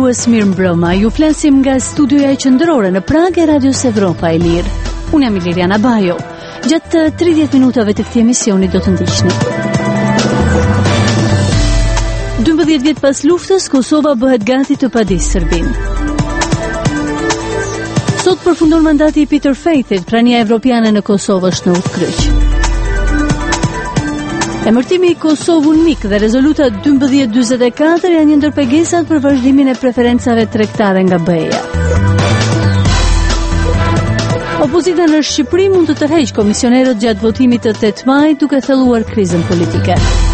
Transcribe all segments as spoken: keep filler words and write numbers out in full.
dëgjues, mirëmbrëma. Ju flasim nga studioja qendrore në Prag e Radios Evropa e Lirë. Unë jam Iliriana Bajo. Gjatë tridhjetë minutave të këtij emisioni do të ndiqni. dymbëdhjetë vjet pas luftës, Kosova bëhet gati të padisë Serbinë. Sot përfundon mandati i Peter Faithit, prania evropiane në Kosovë është në udhkryq. Emërtimi i Kosovë unik dhe rezoluta dymbëdhjetë dymbëdhjetë e katër janë një ndër pagesat për vazhdimin e preferencave tregtare nga B E-ja. Opozita në Shqipëri mund të tërheqë komisionerët gjatë votimit të tetë majit duke thelluar krizën politike.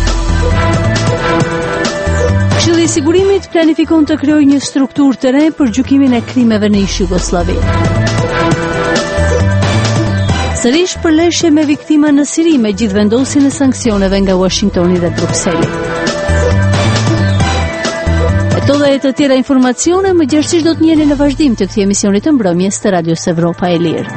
Këshilli i Sigurimit planifikon të krijojë një strukturë të re për gjykimin e krimeve në ish Jugosllavi. Sërish përleshje me viktima në Siri me gjithë vendosin e sanksioneve nga Washingtoni dhe Brukseli. Këto dhe e të tjera informacione më gjerësisht do të njeni në vazhdim të këtij emisioni të mbrëmjes të Radios Evropa e Lirë.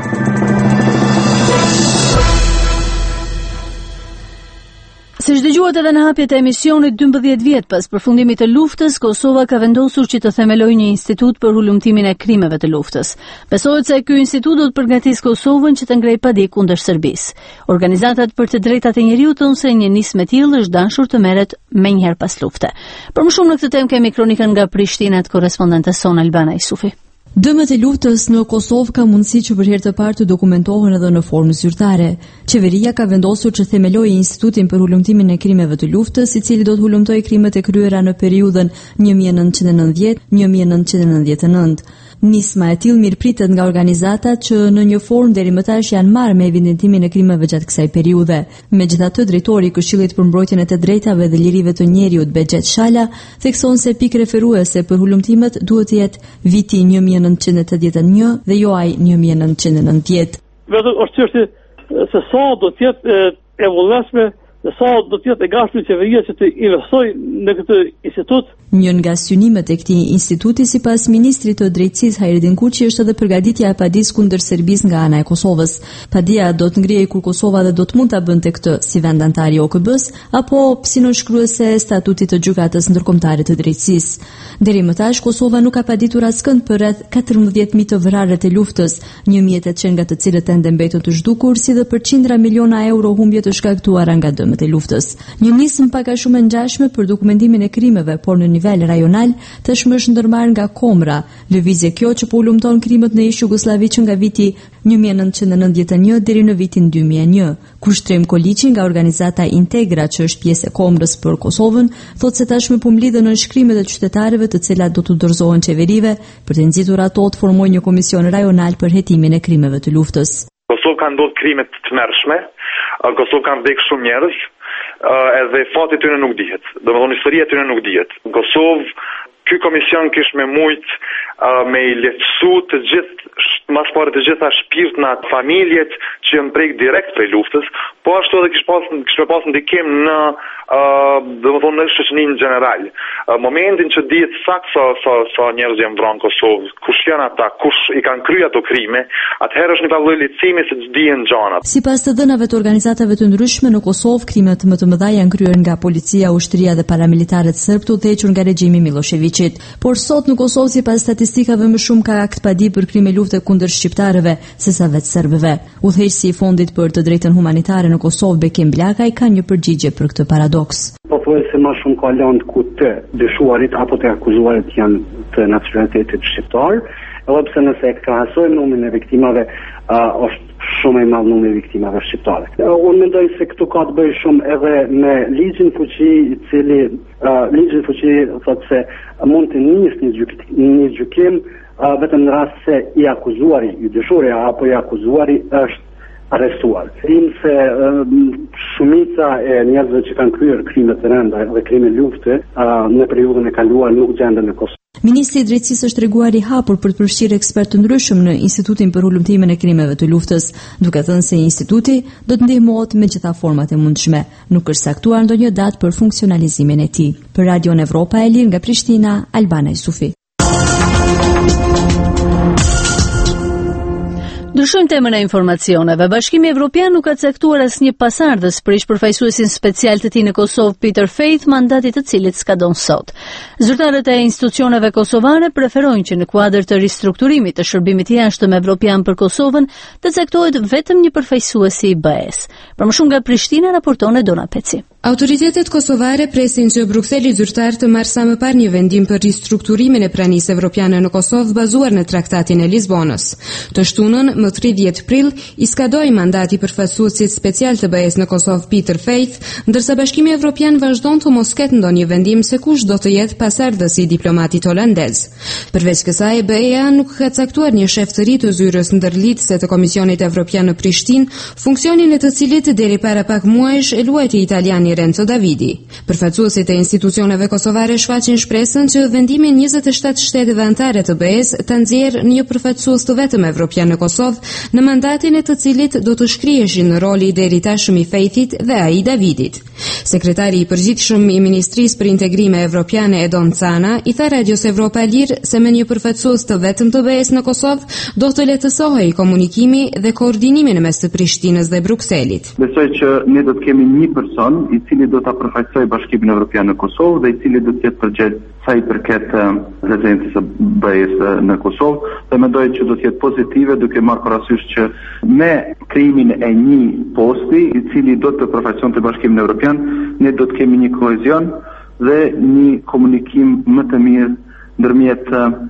Siç dëgjuat edhe në hapjet e emisionit, dymbëdhjetë vjet pas përfundimit të luftës, Kosova ka vendosur që të themelojë një institut për hulumtimin e krimeve të luftës. Besohet se ky institut do të përgatisë Kosovën që të ngrejë padik kundër Serbisë. Organizatat për të drejtat e njeriut thonë se një nismë e tillë është dashur të merret menjëherë pas lufte. Për më shumë në këtë temë kemi kronikën nga Prishtina të korrespondentes son Albana Isufi. Dëmet e luftës në Kosovë ka mundësi që për herë të parë të dokumentohen edhe në formë zyrtare. Qeveria ka vendosur që themelojë institutin për hulumtimin e krimeve të luftës, i cili do të hulumtojë krimet e kryera në periudhën një mijë e nëntëqind e nëntëdhjetë - një mijë e nëntëqind e nëntëdhjetë e nëntë. Nisma e tillë mirëpritet nga organizatat që në një formë deri më tash janë marrë me evidentimin e krimeve gjatë kësaj periudhe. Megjithatë, drejtori i Këshillit për mbrojtjen e të drejtave dhe lirive të njeriut Bexhet Shala thekson se pikë referuese për hulumtimet duhet të jetë viti një mijë e nëntëqind e tetëdhjetë e një dhe jo ai një mijë e nëntëqind e nëntëdhjetë. Vetëm është çështje se sa do të jetë e vullnesme, sa do të jetë e gatshme qeveria që të investojë në këtë institut. Një nga synimet e këtij instituti sipas ministrit të drejtësisë Hajredin Kuçi është edhe përgatitja e padisë kundër Serbisë nga ana e Kosovës. Padia do të ngrihej kur Kosova dhe do të mund ta bënte këtë si vend antar i O K B-s apo si nënshkruese e statutit të gjykatës ndërkombëtare të drejtësisë. Deri më tash Kosova nuk ka paditur askënd për rreth katërmbëdhjetë mijë të vrarët e luftës, një mijë e tetëqind nga të cilët ende mbetën të zhdukur, si dhe për qindra miliona euro humbje të shkaktuara nga dëmet e luftës. Një nismë pak a shumë e ngjashme për dokumentimin e krimeve, por në nivel rajonal, tashmë është ndërmarrë nga Komra, lëvizje kjo që po hulumton krimet në ish Jugosllavi që nga viti një mijë e nëntëqind e nëntëdhjetë e një deri në vitin dy mijë e një. Kushtrim Koliçi nga organizata Integra që është pjesë e Komrës për Kosovën, thotë se tashmë po mlidhen në shkrimet e qytetarëve të cilat do të dorëzohen qeverive për të nxitur ato të formojnë një komision rajonal për hetimin e krimeve të luftës. Kosovë ka ndodhur krime të tmerrshme, Kosovë kanë vdekur shumë njerëz, edhe fati i tyre nuk dihet. Domethënë historia e tyre nuk dihet. Në Kosovë ky komision kish me mujt uh, me i lehtësu të gjithë, mas pare të gjitha shpirtnat, familjet që janë prek direkt prej luftës, po ashtu edhe kish pas kish me pas ndikim në uh, domethënë në shoqërinë në general. Uh, momentin që dihet sakt sa sa sa njerëz janë vrarë në Kosovë, kush janë ata, kush i kanë kryer ato krime, atëherë është një vallë lecimi se ç'dihen gjanat. Sipas të dhënave të organizatave të ndryshme në Kosovë, krimet më të mëdha janë kryer nga policia, ushtria dhe paramilitarët serb të udhëhequr nga regjimi Milošević. Por sot në Kosovë sipas statistikave më shumë ka akt padi për krime lufte kundër shqiptarëve sesa vetë serbëve. Udhëheqësi i Fondit për të drejtën humanitare në Kosovë Bekim Blakaj ka një përgjigje për këtë paradoks. Po thuhet se më shumë ka lënë ku të dëshuarit apo të akuzuarit janë të nacionalitetit shqiptar, edhe pse nëse e krahasojmë numrin e viktimave, uh, është shumë i madh numri i viktimave shqiptare. Unë mendoj se këtu ka të bëjë shumë edhe me ligjin fuqi i cili uh, ligjin fuqi thotë se mund të nisë një gjykim, një gjykim uh, vetëm në rast se i akuzuari, i dëshuari apo i akuzuari është arrestuar. Dim se uh, shumica e njerëzve që kanë kryer krime të rënda dhe krime lufte uh, në periudhën e kaluar nuk gjenden në Kosovë. Ministri i Drejtësisë është treguar i hapur për të përfshirë ekspertë të ndryshëm në Institutin për hulumtimin e krimeve të luftës, duke thënë se instituti do të ndihmohet me gjitha format e mundshme. Nuk është saktuar ndonjë datë për funksionalizimin e tij. Për Radion Evropa e Lirë nga Prishtina, Albana Isufi. Ndryshojmë temën e informacioneve. Bashkimi Evropian nuk ka caktuar asnjë pasardhës për ish përfaqësuesin special të tij në Kosovë, Peter Faith, mandati të cilit skadon sot. Zyrtarët e institucioneve kosovare preferojnë që në kuadër të ristrukturimit të shërbimit jashtëm evropian për Kosovën të caktohet vetëm një përfaqësues i B E-s. Për më shumë nga Prishtina raporton Dona Peci. Autoritetet kosovare presin që Brukseli zyrtar të marrë sa më parë një vendim për ristrukturimin e pranisë evropiane në Kosovë bazuar në Traktatin e Lisbonës. Të shtunën, më tridhjetë prill, i skadoi mandati përfaqësuesit special të B E-s në Kosovë Peter Faith, ndërsa Bashkimi Evropian vazhdon të mos ketë ndonjë vendim se kush do të jetë pasardhës i diplomatit holandez. Përveç kësaj, B E-a nuk ka caktuar një shef të ri të zyrës ndërlidhëse të Komisionit Evropian në Prishtinë, funksionin e të cilit deri para pak muajsh e luajti italiani Renzo Davidi. Përfaqësuesit e institucioneve kosovare shfaqin shpresën që vendimi njëzet e shtatë shteteve anëtare të B E-s ta nxjerrë një përfaqësues të vetëm evropian në Kosovë, në mandatin e të cilit do të shkriheshin në roli i deri tashëm i Faithit dhe ai i Davidit. Sekretari i përgjithshëm i Ministrisë për Integrime Evropiane Edon Cana i tha Radios Evropa Lir se me një përfaqësues të vetëm të B E-s në Kosovë do të lehtësohej komunikimi dhe koordinimi në mes të Prishtinës dhe Brukselit. Besoj që ne do të kemi një person i cili do ta përfaqësojë Bashkimin Evropian në Kosovë dhe i cili do të jetë përgjegjës sa i përket prezencës së B E-s në Kosovë, dhe mendoj që do të jetë pozitive duke marrë parasysh që me krijimin e një posti i cili do të përfaqësonte Bashkimin Evropian, ne do të kemi një kohezion dhe një komunikim më të mirë ndërmjet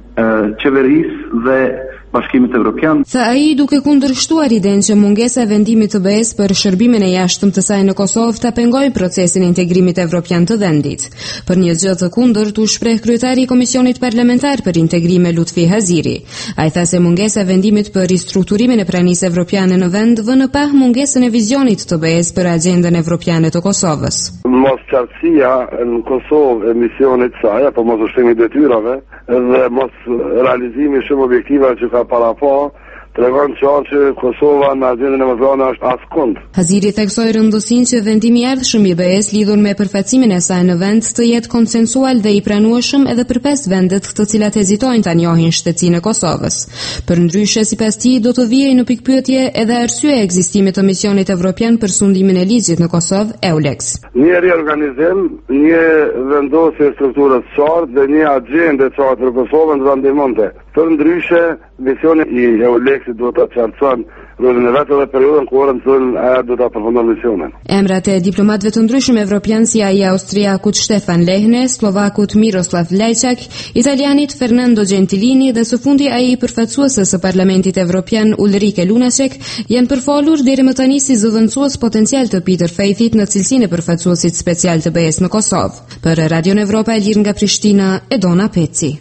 qeverisë dhe Bashkimit Evropian. Tha ai duke kundërshtuar idenë që mungesa e vendimit të B E-s për shërbimin e jashtëm të saj në Kosovë ta pengojë procesin e integrimit evropian të vendit. Për një gjë të kundërt u shpreh kryetari i Komisionit Parlamentar për Integrim Lutfi Haziri. Ai tha se mungesa e vendimit për ristrukturimin e pranisë evropiane në vend vën në pah mungesën e vizionit të B E-s për agjendën evropiane të Kosovës. Mos qartësia në Kosovë e misionit saj, apo mos ushtimi detyrave dhe mos realizimi shumë objektiva që ka para po, tregon qartë që Kosova në agjendën evropiane është askund. Haziri theksoi rëndësinë që vendimi i ardhshëm i B E-s lidhur me përfaqësimin e saj në vend të jetë konsensual dhe i pranueshëm edhe për pesë vendet të cilat hezitojnë ta njohin shtetësinë e Kosovës. Përndryshe, sipas tij, do të vijej në pikpyetje edhe arsyeja e ekzistimit të misionit evropian për sundimin e ligjit në Kosovë, EULEX. Një riorganizim, një vendosje strukturës së qartë dhe një agjendë të qartë për Kosovën do ta ndihmonte. Përndryshe, misioni i EULEX-it do ta qartëson rolin e vetë dhe periudhën kur në aja do ta përfundon misionin. Emrat e diplomatëve të ndryshëm evropian si ai austriakut Stefan Lehne, slovakut Miroslav Lajčak, italianit Fernando Gentilini dhe së fundi ai i përfaqësuesës së Parlamentit Evropian Ulrike Lunacek janë përfolur deri më tani si zëvendësues potencial të Peter Faithit në cilësinë e përfaqësuesit special të B E-s në Kosovë. Për Radion Evropa e Lirë nga Prishtina, Edona Peci.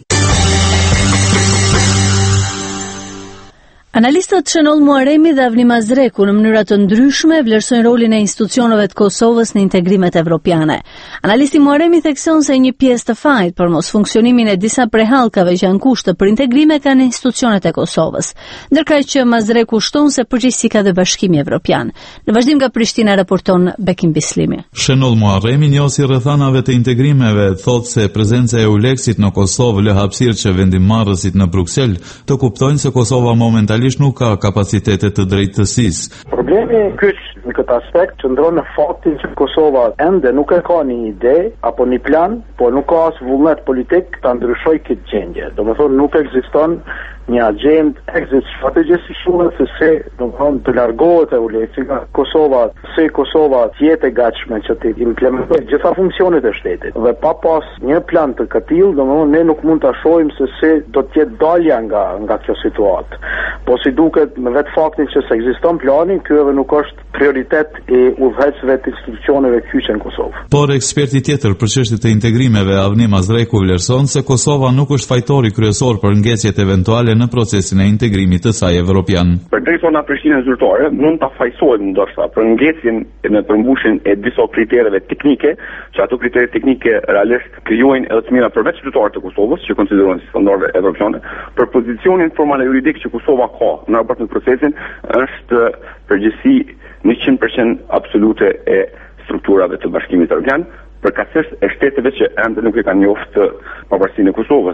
Analistët Shënoll Muaremi dhe Avni Mazreku në mënyra të ndryshme vlerësojnë rolin e institucioneve të Kosovës në integrimet evropiane. Analisti Muaremi thekson se një pjesë të fajit për mos funksionimin e disa prehallkave që janë kushte për integrime kanë institucionet e Kosovës, ndërkaq që Mazreku shton se përgjegjësi ka dhe Bashkimi Evropian. Në vazhdim nga Prishtina raporton Bekim Bislimi. Shënoll Muaremi njosi rrethanave të integrimeve, thotë se prezenca e EULEX-it në Kosovë lë hapësirë që vendimmarrësit në Bruksel të kuptojnë se Kosova momentalisht nuk ka kapacitete të drejtësisë. Problemi kyç në këtë aspekt qëndron në faktin që Kosova ende nuk e ka një ide apo një plan, por nuk ka as vullnet politik ta ndryshojë këtë gjendje. Domethënë nuk ekziston një agent exit strategy si shumë se se do të thonë të largohet e EULEX nga Kosova, se Kosova të jetë e gatshme që të implementojë gjitha funksionet e shtetit. Dhe pa pas një plan të këtill, domethënë ne nuk mund ta shohim se se do të jetë dalja nga nga kjo situatë. Po si duket me vetë faktin që se ekziston plani, ky edhe nuk është prioritet e udhëheqësve të institucioneve kyçe në Kosovë. Por eksperti tjetër për çështjet e integrimeve, Avni Mazreku, vlerëson se Kosova nuk është fajtori kryesor për ngecjet eventuale në procesin e integrimit të saj evropian. Përderisa na Prishtinën zyrtare mund ta fajsojmë ndoshta për ngecjen në përmbushjen e disa kritereve teknike, që ato kritere teknike realisht krijojnë edhe të mira përveç zyrtarëve të Kosovës, që konsiderohen si standarde evropiane, për pozicionin formal juridik që Kosova ka në raport me procesin, është përgjithësi njëqind përqind absolute e strukturave të Bashkimit Evropian, përkatësisht e shteteve që ende nuk e kanë njoftë pavarësinë e Kosovës.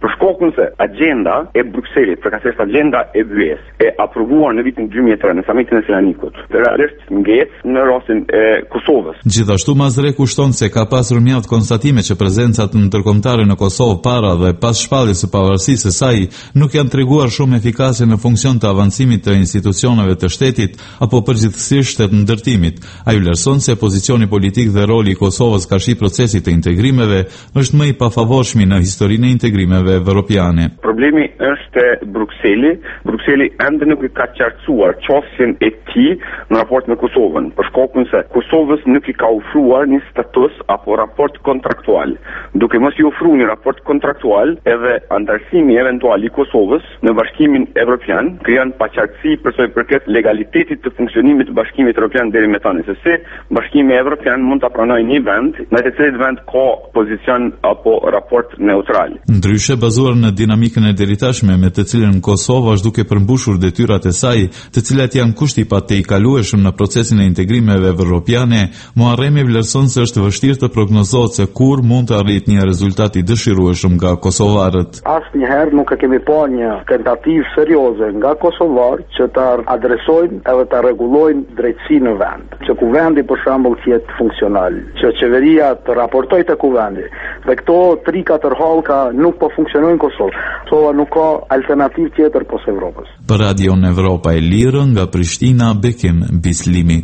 Për shkakun se agjenda e Brukselit, përkatësisht agjenda e byes, e aprovuar në vitin dy mijë e tre në samitin e Selanikut, realisht ngec në rastin e Kosovës. Gjithashtu Mazre kushton se ka pasur mjaft konstatime që prezencat ndërkombëtare në Kosovë para dhe pas shpalljes së pavarësisë së saj nuk janë treguar shumë efikase në funksion të avancimit të institucioneve të shtetit apo përgjithsisht të ndërtimit. Ai vlerëson se pozicioni politik dhe roli i Kosovës karshi procesit të integrimeve është më i pafavorshëm në historinë e integrimeve evropiane. Problemi është Brukseli. Brukseli ende nuk i ka qartësuar qasjen e tij në raport me Kosovën, për shkakun se Kosovës nuk i ka ofruar një status apo raport kontraktual. Duke mos i ofruar një raport kontraktual, edhe antarësimi eventual i Kosovës në Bashkimin Evropian krijon paqartësi për sa i përket legalitetit të funksionimit të Bashkimit Evropian deri më tani, se si Bashkimi Evropian mund ta pranojë një vend, në të cilin vend ka pozicion apo raport neutral. Ndryshe, bazuar në dinamikën e deritashme me të cilën Kosova është duke përmbushur detyrat e saj, të cilat janë kushti pa të i kalueshëm në procesin e integrimeve evropiane, Muharremi vlerëson se është vështirë të prognozohet se kur mund të arrit një rezultat i dëshirueshëm nga kosovarët. Asnjëherë nuk e kemi pa një tentativë serioze nga kosovarë që ta adresojnë edhe ta rregullojnë drejtësinë në vend, që kuvendi për shembull të jetë funksional, që qeveria të raportojë te kuvendi. Dhe këto tri katër hallka nuk po funksionojnë në Kosovë. Kosova nuk ka alternativë tjetër poshtë Evropës. Për Radion Evropa e Lirë nga Prishtina, Bekim Bislimi.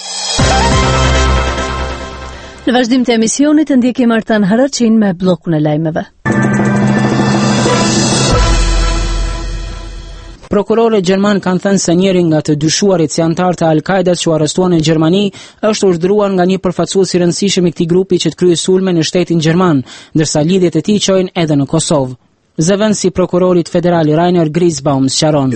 Në vazhdim të emisionit ndjekim Artan Haraçin me bllokun e lajmeve. Prokurorët gjerman kanë thënë se njëri nga të dyshuarit si antar të Al-Qaidas që arrestuan në Gjermani është urdhëruar nga një përfaqësues i rëndësishëm i këtij grupi që të kryejë sulme në shtetin gjerman, ndërsa lidhjet e tij çojnë edhe në Kosovë. Zëvendësi prokurorit federal Rainer Grisbaum sqaron: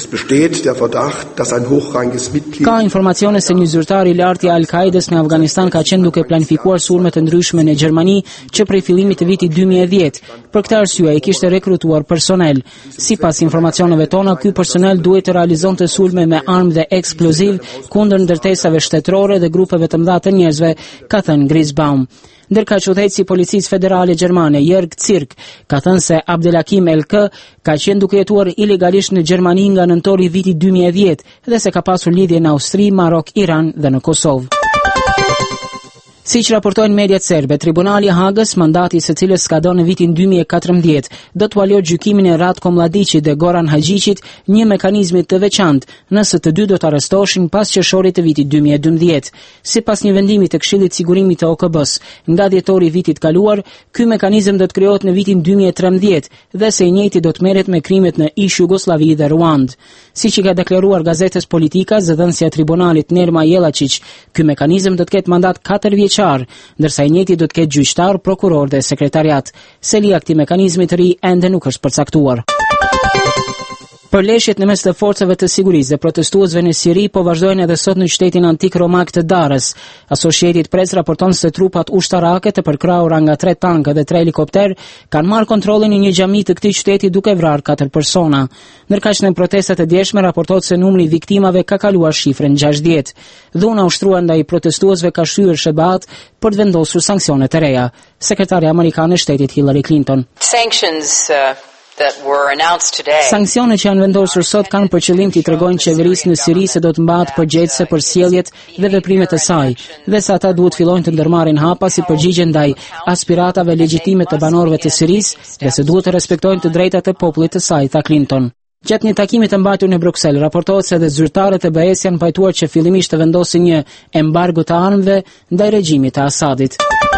Ka informacione se një zyrtar i lartë i Al-Qaidas në Afganistan ka qenë duke planifikuar sulme të ndryshme në Gjermani që prej fillimit të vitit dy mijë e dhjetë. Për këtë arsye ai kishte rekrutuar personel. Sipas informacioneve tona, ky personel duhet të realizonte sulme me armë dhe eksploziv kundër ndërtesave shtetërore dhe grupeve të mëdha të njerëzve, ka thënë Grisbaum. Ndërka udhëheqësi i policisë federale gjermane Jörg Zirk ka thënë se Abdelhakim Elk ka qenë duke jetuar ilegalisht në Gjermani nga nëntori i vitit dy mijë e dhjetë dhe se ka pasur lidhje në Austri, Marok, Iran dhe në Kosovë. Siç raportojnë mediat serbe, Tribunali i Hagës, mandati i së cilës skadon në vitin dy mijë e katërmbëdhjetë, do të ualojë gjykimin e Ratko Mladiçit dhe Goran Haxhiçit një mekanizmi të veçantë, nëse të dy do të arrestoheshin pas qershorit të vitit dy mijë e dymbëdhjetë. Sipas një vendimi të Këshillit të Sigurimit të O K B-s, nga dhjetori i vitit kaluar, ky mekanizëm do të krijohet në vitin dy mijë e trembëdhjetë dhe se i njëjti do të merret me krimet në ish Jugosllavi dhe Ruand. Siç i ka deklaruar gazetës Politika, zëdhënësja e tribunalit Nerma Jellačić, ky mekanizëm do të ketë mandat katër vjeçar, ndërsa i njëjti do të ketë gjyqtar, prokuror dhe sekretariat. Selia e këtij mekanizmi të ri ende nuk është përcaktuar. Përleshjet në mes të forcave të sigurisë dhe protestuesve në Siri po vazhdojnë edhe sot në qytetin antik romak të Darës. Associated Press raporton se trupat ushtarake të përkrahura nga tre tankë dhe tre helikopter kanë marrë kontrollin në një xhami të këtij qyteti duke vrarë katër persona. Ndërkaq në protestat e djeshme raportohet se numri i viktimave ka kaluar shifrën gjashtëdhjetë. Dhuna ushtruar ndaj protestuesve ka shtyr shebat për të vendosur sanksione të reja. Sekretari amerikan e shtetit Hillary Clinton. Sanctions uh... Sanksionet që janë vendosur sot kanë për qëllim të tregojnë qeverisë në Siri se do të mbahet përgjegjëse për sjelljet dhe veprimet e saj, dhe se ata duhet fillojnë të ndërmarrin hapa si përgjigje ndaj aspiratave legjitime të banorëve të Sirisë dhe se duhet të respektojnë të drejtat e popullit të saj, tha Clinton. Gjatë një takimi të mbajtur në Bruksel, raportohet se edhe zyrtarët e B E S janë pajtuar që fillimisht të vendosin një embargo të armëve ndaj regjimit të Asadit.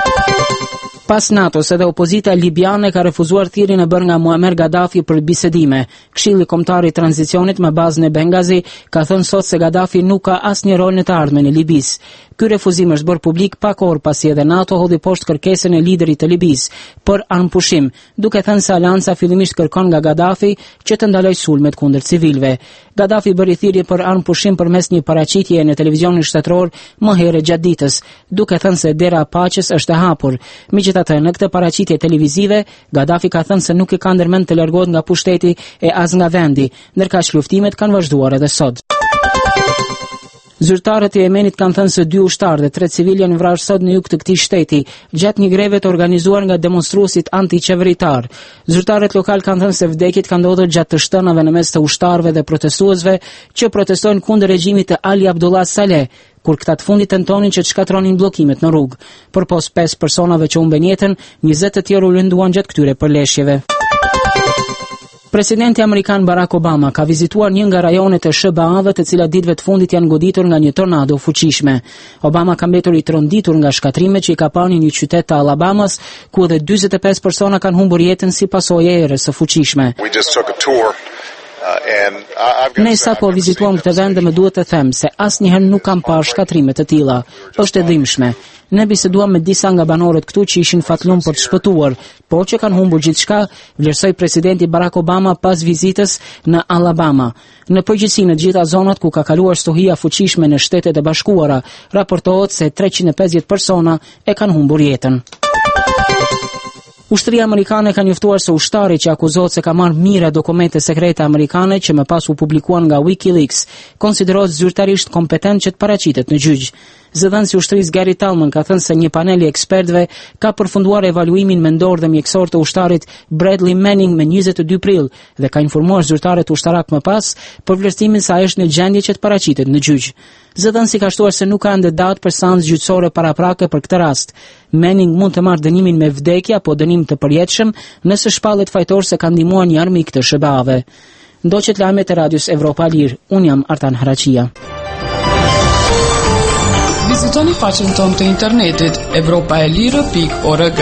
Pas NATO-s edhe opozita libiane ka refuzuar thirrjen e bërë nga Muammar Gaddafi për bisedime. Këshilli Kombëtar i Tranzicionit me bazën e Bengazi ka thënë sot se Gaddafi nuk ka asnjë rol në të ardhmen e Libisë. Ky refuzim është bërë publik pak orë pasi edhe NATO hodhi poshtë kërkesën e liderit të Libisë për armpushim, duke thënë se Alanca fillimisht kërkon nga Gaddafi që të ndalojë sulmet kundër civilëve. Gaddafi bëri thirrje për armpushim përmes një paraqitjeje në televizionin shtetëror më herët gjatë ditës, duke thënë se dera e paqes është e hapur. Megjithatë, në këtë paraqitje televizive, Gaddafi ka thënë se nuk i ka ndërmend të largohet nga pushteti e as nga vendi, ndërkaq luftimet kanë vazhduar edhe sot. Zyrtarët e Yemenit kanë thënë se dy ushtarë dhe tre civil janë vrarë sot në jug të këtij shteti, gjatë një greve të organizuar nga demonstruesit antiqeveritar. Zyrtarët lokal kanë thënë se vdekjet kanë ndodhur gjatë të shtënave në mes të ushtarëve dhe protestuesve që protestojnë kundër regjimit të Ali Abdullah Saleh, kur këta të fundit tentonin që të shkatronin bllokimet në rrugë. Përpos pesë personave që humben jetën, njëzet të tjerë u lënduan gjatë këtyre përleshjeve. Presidenti amerikan Barack Obama ka vizituar një nga rajonet e S B A-ve të cilat ditëve të fundit janë goditur nga një tornado fuqishme. Obama ka mbetur i tronditur nga shkatrimet që i ka parë një qytet të Alabamas, ku edhe dyzet e pesë persona kanë humbur jetën si pasojë e erës së fuqishme. Ne sa po vizituam këtë vend dhe më duhet të them se asnjëherë nuk kam parë shkatrime të tilla. Është e dhimbshme. Ne biseduam me disa nga banorët këtu që ishin fatlum për të shpëtuar, por që kanë humbur gjithçka, vlerësoi presidenti Barack Obama pas vizitës në Alabama. Në përgjithësi në të gjitha zonat ku ka kaluar stohia fuqishme në Shtetet e Bashkuara, raportohet se treqind e pesëdhjetë persona e kanë humbur jetën. Ushtria amerikane ka njoftuar se ushtari që akuzohet se ka marrë mira dokumente sekrete amerikane që më pas u publikuan nga WikiLeaks, konsiderohet zyrtarisht kompetent që të paraqitet në gjyq. Zëdhënësi i ushtrisë Gary Tallman ka thënë se një panel i ekspertëve ka përfunduar evaluimin mendor dhe mjekësor të ushtarit Bradley Manning me njëzet e dy prill dhe ka informuar zyrtarët ushtarak më pas për vlerësimin se ai është në gjendje që të paraqitet në gjyq. Zëdhënësi ka shtuar se nuk ka ende datë për seancë gjyqësore paraprake për këtë rast. Manning mund të marrë dënimin me vdekje apo dënim të përjetshëm nëse shpallet fajtor se ka ndihmuar një armik të S B A-ve. Ndoqet lajmet e Radios Evropa Lir. Un jam Artan Haraqia. Vizitoni faqen tonë të internetit evropa e lirë pikë org.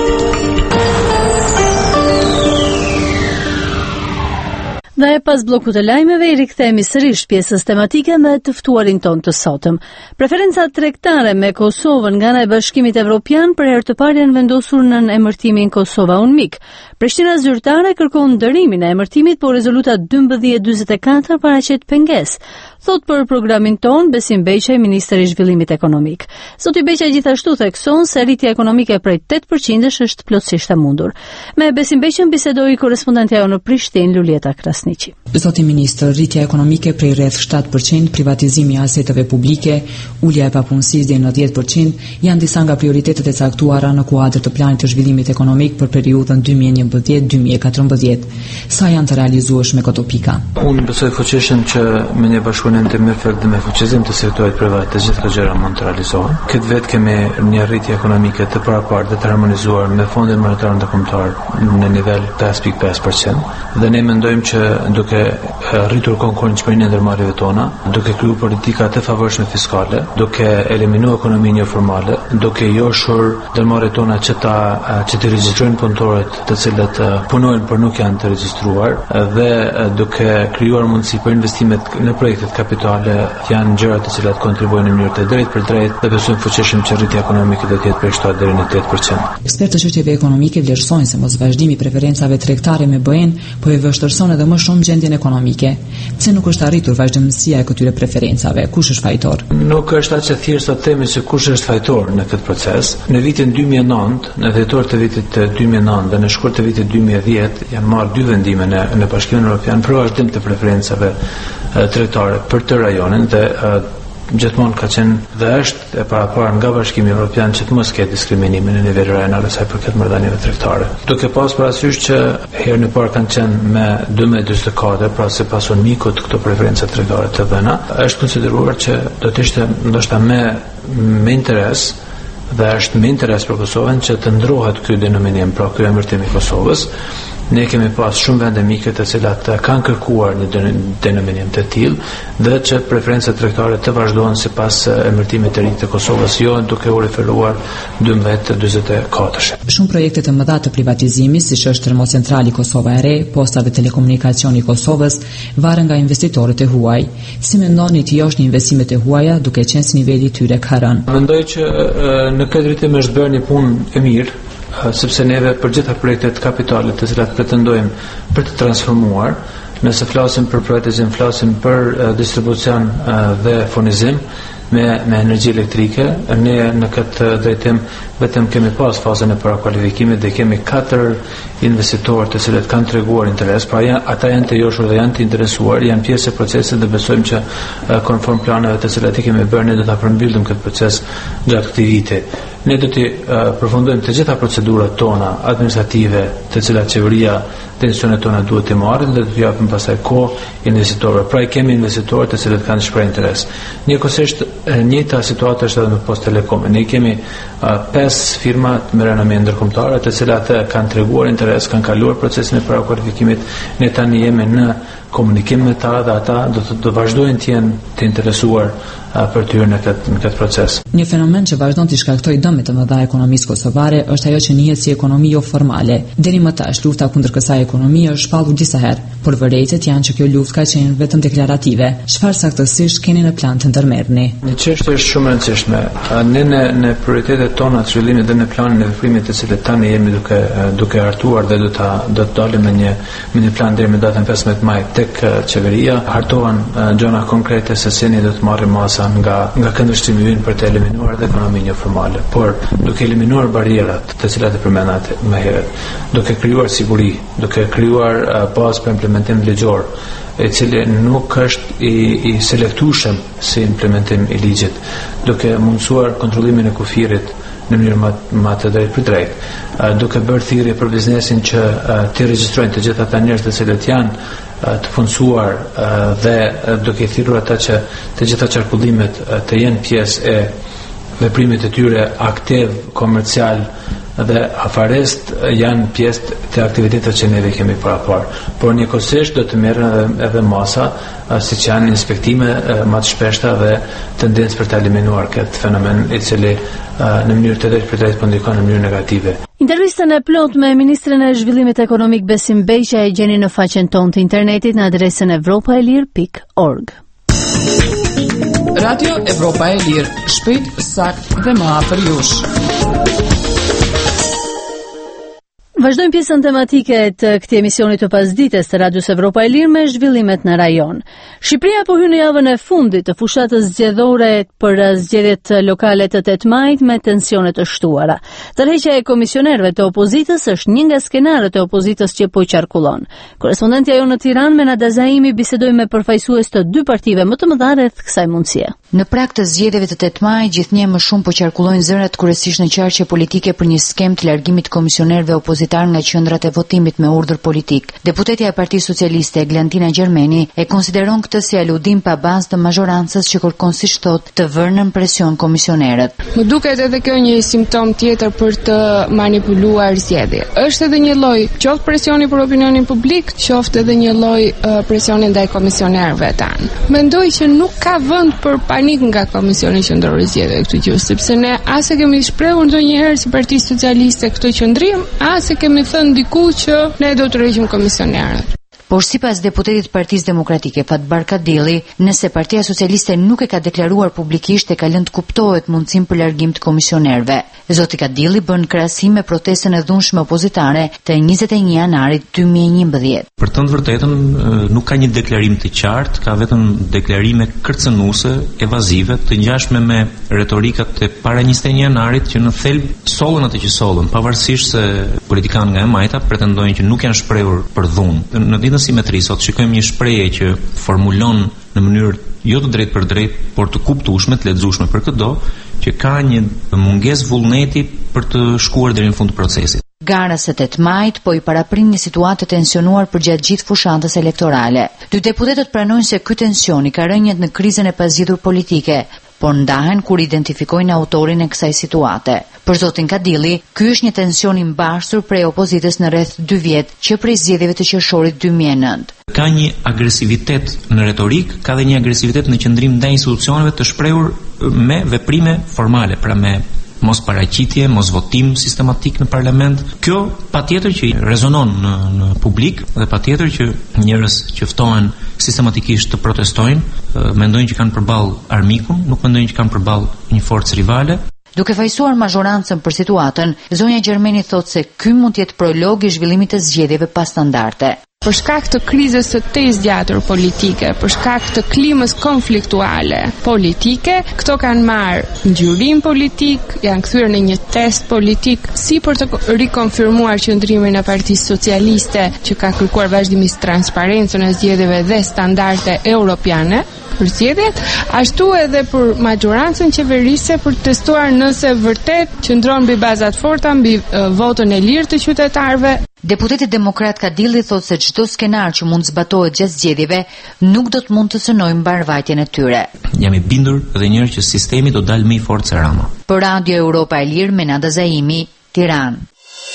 Dhe pas bllokut të lajmeve i rikthehemi sërish pjesës tematike me të ftuarin ton të sotëm. Preferencat tregtare me Kosovën nga ana e Bashkimit Evropian për herë të parë janë vendosur në emërtimin Kosova Unmik. Prishtina zyrtare kërkon ndërimin e emërtimit, por rezoluta dymbëdhjetë dyzet e katër paraqet pengesë. Thot për programin ton Besim Beqaj, ministri i zhvillimit ekonomik. Zoti Beqaj gjithashtu thekson se rritja ekonomike prej tetë përqind-sh është plotësisht e mundur. Me Besim Beqaj bisedoi korrespondentja jonë në Prishtinë, Lulieta Krasniqi. Zoti ministër, rritja ekonomike prej rreth shtatë përqind, privatizimi i aseteve publike, ulja e papunësisë deri në dhjetë përqind janë disa nga prioritetet e caktuara në kuadër të planit të zhvillimit ekonomik për periudhën dy mijë e njëmbëdhjetë dy mijë e katërmbëdhjetë. Sa janë të realizueshme këto pika? Unë besoj fuqishëm që me një bashkëpunim të mirë dhe me fuqizim të sektorit privat të gjithë këto gjëra mund të realizohen. Këtë vetë kemi një rritje ekonomike të paraparë dhe të harmonizuar me Fondin Monetar Ndërkombëtar në nivel pesë pikë pesë përqind dhe ne mendojmë që duke rritur konkurrencëparinë ndër marrjeve tona, duke kryer politika të favorshme fiskale, duke eliminuar ekonominë jo formale, duke joshur ndërmarrjet tona që ta që të regjistrojnë punëtorët të cilët punojnë por nuk janë të regjistruar dhe duke krijuar mundësi për investimet në projektet kapitale janë gjëra të cilat kontribuojnë në mënyrë të drejtë për drejtë dhe besojmë fuqishëm që rritja ekonomike do të jetë prej shtatë deri në tetë përqind. Ekspertë të çështjeve ekonomike vlerësojnë se mos vazhdimi i preferencave tregtare me B E-n po e vështirëson edhe më shumë gjendjen ekonomike. Pse nuk është arritur vazhdimësia e këtyre preferencave? Kush është fajtor? Nuk është aq e thjeshtë të themi se kush është fajtor në këtë proces. Në vitin dy mijë e nëntë, në dhjetor të vitit dy mijë e nëntë dhe në shkurt të vitit dy mijë e dhjetë janë marrë dy vendime në, në Bashkimin Evropian për vazhdim të preferencave tregtare për të rajonin dhe gjithmonë ka qenë dhe është e parapara nga Bashkimi Evropian që të mos ketë diskriminimin në nivel rajonal sa i përket marrëdhënieve tregtare. Duke pas parasysh që herën e parë kanë qenë me dymbëdhjetë dyzet e katër, pra se pason mikut këto preferenca tregtare të dhëna, është konsideruar që do të ishte ndoshta me me interes dhe është me interes për Kosovën që të ndrohet ky denominim, pra ky emërtim i Kosovës. Ne kemi pas shumë vende mike të cilat kanë kërkuar një denominim të tillë dhe që preferencat tregtare të vazhdojnë sipas emërtimit të ri të Kosovës, jo duke u referuar dymbëdhjetë dyzet e katër. Shumë projekte të mëdha të privatizimit, siç është Termocentrali Kosova e Re, Posta dhe Telekomunikacioni i Kosovës, varen nga investitorët e huaj. Si mendoni ti jashtë investimet e huaja duke qenë si niveli i tyre ka rënë? Mendoj që në këtë rritim është bërë një punë e mirë, sepse neve për gjitha projektet kapitale të cilat pretendojmë për të transformuar, nëse flasim për privatizim, flasim për distribucion dhe furnizim me, me energji elektrike, ne në këtë drejtim vetëm kemi pas fazën e parakualifikimit dhe kemi katër investitorë të cilët kanë treguar interes, pra janë, ata janë të joshur dhe janë të interesuar, janë pjesë e procesit dhe besojmë që uh, konform planeve të cilat i kemi bërë, ne do ta përmbyllim këtë proces gjatë këtij viti. Ne do të uh, përfundojmë të gjitha procedurat tona administrative, të cilat qeveria dhe institucionet tona duhet të marrin dhe do të japim pastaj kohë investitorëve. Pra i kemi investitorë të cilët kanë shprehur interes. Njëkohësisht e njëjta situatë është edhe me Post Telekom. Ne kemi uh, pesë firma me renomë ndërkombëtare të cilat kanë treguar interes, kanë kaluar procesin e parakualifikimit. Ne tani jemi në komunikim me ta dhe ata do të do vazhdojnë të jenë të interesuar uh, për të hyrë në këtë, në këtë proces. Një fenomen që vazhdon të shkaktojë dëme të mëdha ekonomisë kosovare është ajo që njihet si ekonomi jo formale. Deri më tash lufta kundër kësaj ekonomie është shpallur disa herë, por vërejtjet janë që kjo luftë ka qenë vetëm deklarative. Çfarë saktësisht keni në plan të ndërmerrni? Një çështje është shumë e rëndësishme. Ne në, në prioritetet tona të zhvillimit dhe në planin e veprimit të cilët tani jemi duke duke hartuar dhe do ta do të dalim me një me një plan deri në datën pesëmbëdhjetë maj tek qeveria, hartohen gjëra konkrete se si ne do të marrim masa nga nga këndvështrimi ynë për të eliminuar dhe ekonominë jo formale, por duke eliminuar barierat të cilat e përmenda më herët, duke krijuar siguri, duke krijuar uh, bazë për implementim ligjor, e cili nuk është i, i selektueshëm si implementim i ligjit, duke mundësuar kontrollimin e kufirit në mënyrë më, më të drejtë për drejtë, uh, duke bërë thirrje për biznesin që uh, të regjistrojnë të gjitha ata njerëz të cilët janë uh, të punësuar uh, dhe uh, duke thirrur ata që të gjitha qarkullimet uh, të jenë pjesë e veprimit të tyre aktiv, komercial dhe afarest janë pjesë të aktivitetet që neve kemi para parë. Por njëkohësisht do të merren edhe, edhe masa, siç janë inspektime më të shpeshta dhe tendencë për të eliminuar këtë fenomen i cili në mënyrë të drejtë për drejtë po ndikon në mënyrë negative. Intervistën e plot me ministrin e zhvillimit ekonomik Besim Beqja e gjeni në faqen tonë të internetit në adresën evropaelir pikë org. Radio Evropa e Lirë, shpejt, sakt dhe më afër jush. Vazhdojmë pjesën tematike të këtij emisioni të pasdites të Radios Evropa e Lirë me zhvillimet në rajon. Shqipëria po hyn në javën e fundit të fushatës zgjedhore për zgjedhjet lokale të tetë majit me tensione të shtuara. Tërheqja e komisionerëve të opozitës është një nga skenarët e opozitës që po qarkullon. Korrespondenti ajo në Tiranë Menada Zaimi bisedoi me përfaqësues të dy partive më të mëdha rreth kësaj mundësie. Në prag të zgjedhjeve të tetë majit gjithnjë më shumë po qarkullojnë zërat kryesisht në qarqe politike për një skem të largimit komisionerëve opozitar nga qendrat e votimit me urdhër politik. Deputetja e Partisë Socialiste Eglantina Gjermeni e konsideron këtë si aludim pa bazë të mazhorancës që kërkon, siç thotë, të vënë në presion komisionerët. Më duket edhe kjo një simptom tjetër për të manipuluar zgjedhjet. Është edhe një lloj qoftë presioni për opinionin publik, qoftë edhe një lloj uh, presioni ndaj komisionerëve tanë. Mendoj që nuk ka vend për panik nga Komisioni Qendror i Zgjedhjeve këtu gjë, sepse ne as e kemi shprehur ndonjëherë si Partia Socialiste këtë qendrim, as e kemi thënë diku që ne do të rregjim komisionerët. Por sipas deputetit Partisë Demokratike Fatbar Kadilli, nëse Partia Socialiste nuk e ka deklaruar publikisht e ka lënë të kuptohet mundësinë për largim të komisionerëve. Zoti Kadilli bën krahasim me protestën e dhunshme opozitare të njëzet e një janarit dy mijë e njëmbëdhjetë. Për të vërtetën nuk ka një deklarim të qartë, ka vetëm deklarime kërcënuese, evazive, të ngjashme me retorikat e para njëzet e një janarit që në thelb sollën atë që sollën, pavarësisht se politikanë nga e majta pretendojnë që nuk janë shprehur për dhunë. Në ditën simetri sot shikojmë një shprehje që formulon në mënyrë jo të drejtë për drejtë, por të kuptueshme, të lexueshme për çdo, që ka një mungesë vullneti për të shkuar deri në fund të procesit. Gara së tetë majit po i paraprin një situatë të tensionuar përgjatë gjithë fushatës elektorale. Dy deputetët pranojnë se ky tensioni ka rënjet në krizën e pazgjedhur politike, por ndahen kur identifikojnë autorin e kësaj situate. Për zotin Kadilli, ky është një tension i mbashtur prej opozitës në rreth dy vjet që prej zgjedhjeve të qershorit dy mijë e nëntë. Ka një agresivitet në retorik, ka dhe një agresivitet në qëndrim ndaj institucioneve të shprehur me veprime formale, pra me mos paraqitje, mos votim sistematik në parlament. Kjo patjetër që rezonon në, në publik dhe patjetër që njerëz që ftohen sistematikisht të protestojnë, mendojnë që kanë përballë armikun, nuk mendojnë që kanë përballë një forcë rivale. Duke fajsuar mazhorancën për situatën, zonja Gjermeni thotë se ky mund të jetë prolog i zhvillimit të zgjedhjeve pa standarde. Për shkak të krizës së tezë gjatur politike, për shkak të klimës konfliktuale politike, këto kanë marrë ngjyrim politik, janë kthyer në një test politik si për të rikonfirmuar qëndrimin e Partisë Socialiste që ka kërkuar vazhdimisht transparencën e zgjedhjeve dhe standarde europiane për zgjedhjet, ashtu edhe për majorancën qeverise për të testuar nëse vërtet qëndron mbi bazat forta, mbi uh, votën e lirë të qytetarëve. Deputeti demokrat Kadilli thotë se çdo skenar që mund zbatohet gjatë zgjedhjeve nuk do të mund të synojë mbarvajtjen e tyre. Jam i bindur edhe njëherë që sistemi do dalë më i fortë se Rama. Për Radio Europa e Lirë, Menada Zaimi, Tiranë.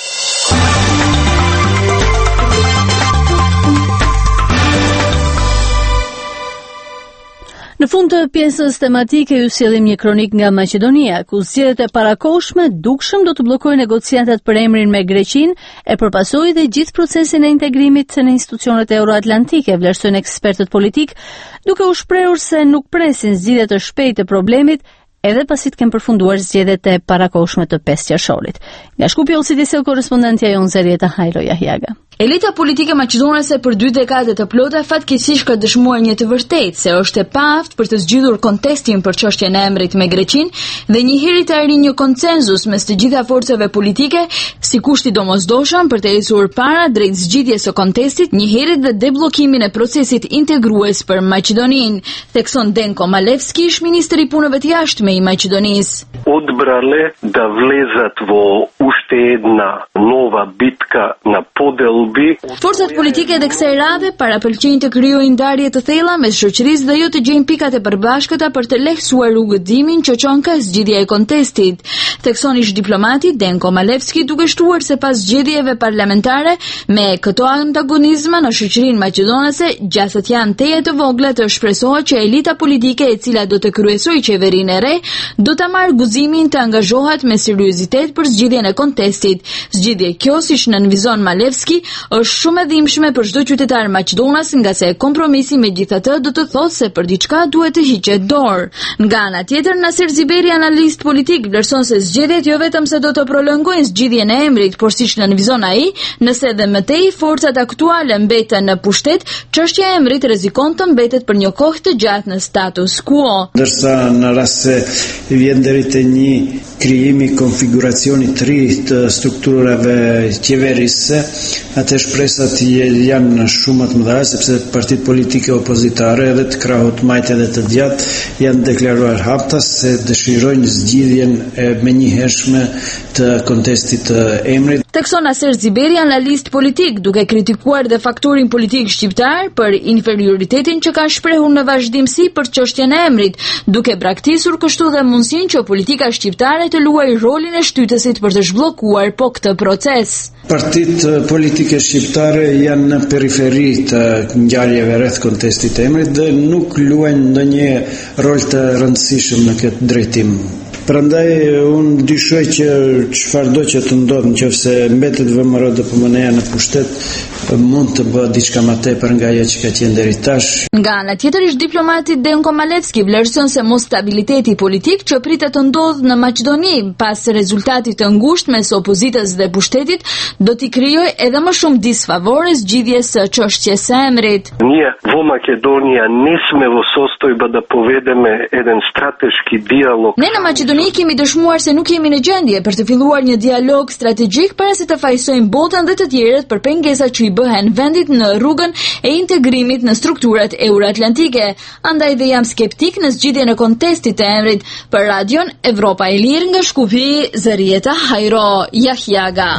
Në fund të pjesës tematike ju sjellim një kronik nga Maqedonia, ku zgjedhjet e parakohshme dukshëm do të bllokojnë negociatat për emrin me Greqinë e përpasojë dhe gjithë procesin e integrimit në institucionet euroatlantike, vlerësojnë ekspertët politik, duke u shprehur se nuk presin zgjidhje të shpejtë të problemit edhe pasi të kemë përfunduar zgjedhjet e parakohshme të pesë qershorit. Nga Shkupi Olsi Disel, korrespondentja jon Zerieta Hajro Jahjaga. Elita politike maqedonase për dy dekade të plota fatkeqësisht ka dëshmuar një të vërtetë se është e paaftë për të zgjidhur kontestin për çështjen e emrit me Greqinë dhe njëherë të arrijë një konsenzus mes të gjitha forcave politike si kushti domosdoshëm për të ecur para drejt zgjidhjes së kontestit, njëherë dhe debllokimin e procesit integrues për Maqedoninë, thekson Denko Malevski, ish ministri i punëve të jashtme i Maqedonisë. Odbrale da vlezat vo ušte jedna nova bitka na podel. Forcat politike dhe kësaj radhe parapëlqejnë të krijojnë ndarje të thella mes shoqërisë dhe jo të gjejnë pikat e përbashkëta për të lehtësuar rrugëtimin që çon ka zgjidhja e kontestit. Thekson ish diplomati Denko Malevski, duke shtruar se pas zgjedhjeve parlamentare me këto antagonizma në shoqërinë maqedonase, gjasat janë teje të vogla të shpresohet që elita politike e cila do të kryesojë qeverinë e re do ta marrë guximin të angazhohet me seriozitet për zgjidhjen e kontestit. Zgjidhje kjo, siç nënvizon Malevski, është shumë e dhimbshme për çdo qytetar maqedonas, nga se kompromisi megjithatë do të thotë se për diçka duhet të hiqet dorë. Nga ana tjetër, Nasir Ziberi, analist politik, vlerëson se zgjedhjet jo vetëm se do të prolongojnë zgjidhjen e emrit, por siç nënvizon ai, nëse edhe më tej forcat aktuale mbeten në pushtet, çështja e emrit rrezikon të mbetet për një kohë të gjatë në status quo. Ndërsa në rast se vjen deri te një krijimi konfiguracioni të ri të strukturave qeverisë, atë shpresat janë shumë më të mëdha, sepse partitë politike opozitare edhe të krahut majtë edhe të djathtë janë deklaruar hapta se dëshirojnë zgjidhjen e menjëhershme të kontestit të emrit. Thekson Nasir Ziberi, analist politik, duke kritikuar dhe faktorin politik shqiptar për inferioritetin që ka shprehur në vazhdimsi për çështjen e emrit, duke braktisur kështu dhe mundësinë që politika shqiptare të luajë rolin e shtytësit për të zhbllokuar po këtë proces. Partitë politike shqiptare janë në periferi të ngjarjeve rreth kontestit të emrit dhe nuk luajnë ndonjë rol të rëndësishëm në këtë drejtim. Prandaj unë dyshoj që çfarëdo që të ndodhë, nëse mbetet V M R D P M N-ja në pushtet, mund të bëhet diçka më tepër nga ajo që ka qenë deri tash. Nga ana tjetër, ish diplomati Denko Malevski vlerëson se mos stabiliteti politik që pritet të ndodhë në Maqedoni pas rezultatit të ngushtë mes opozitës dhe pushtetit do t'i krijojë edhe më shumë disfavore zgjidhjes së çështjes së emrit. Ние во Македонија не сме во состојба да поведеме еден стратешки диалог. Ne në Maqedoni kemi dëshmuar se nuk jemi në gjendje për të filluar një dialog strategjik para se të fajsojmë botën dhe të tjerët për pengesat që i bëhen vendit në rrugën e integrimit në strukturat euroatlantike. Andaj dhe jam skeptik në zgjidhjen e kontestit të emrit. Për Radion Evropa e Lirë nga Shkupi, Zerieta Hajro Jahjaga.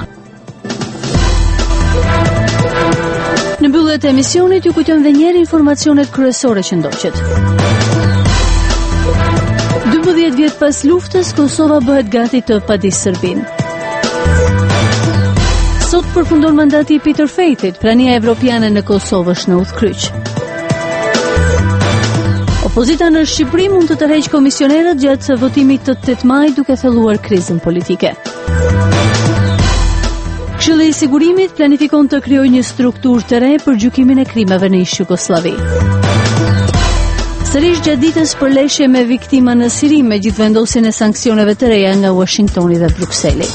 Në mbyllje të emisionit ju kujtojmë edhe një herë informacionet kryesore që ndoqet. dymbëdhjetë vjet pas luftës, Kosova bëhet gati të padisë Serbinë. Sot përfundon mandati i Peter Fejtit, prania evropiane në Kosovë është në udhkryq. Opozita në Shqipëri mund të tërheqë komisionerët gjatë votimit të tetë maj duke thelluar krizën politike. Këshilli i Sigurimit planifikon të krijojë një strukturë të re për gjykimin e krimeve në ish Jugosllavi. Sërish gjatë ditës përleshje me viktima në Siri me gjithvendosjen e sanksioneve të reja nga Washingtoni dhe Brukseli.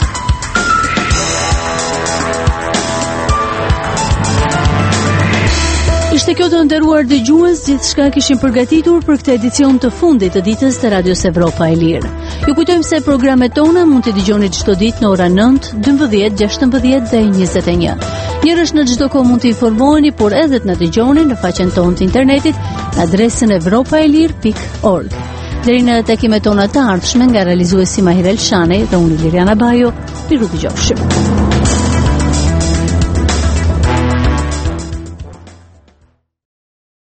Ishte kjo të nderuar dëgjues, gjithçka kishim përgatitur për këtë edicion të fundit të ditës të Radios Evropa e Lirë. Ju kujtojmë se programet tona mund të dëgjoni çdo ditë në ora nëntë, dymbëdhjetë, gjashtëmbëdhjetë dhe njëzet e një. Njerësh në çdo kohë mund të informoheni, por edhe të na dëgjoni në faqen tonë të internetit në adresën evropaelir pikë org. Deri në takimet tona të ardhshme nga realizuesi Mahir Elshani dhe unë Liriana Bajo, miru dëgjofshim.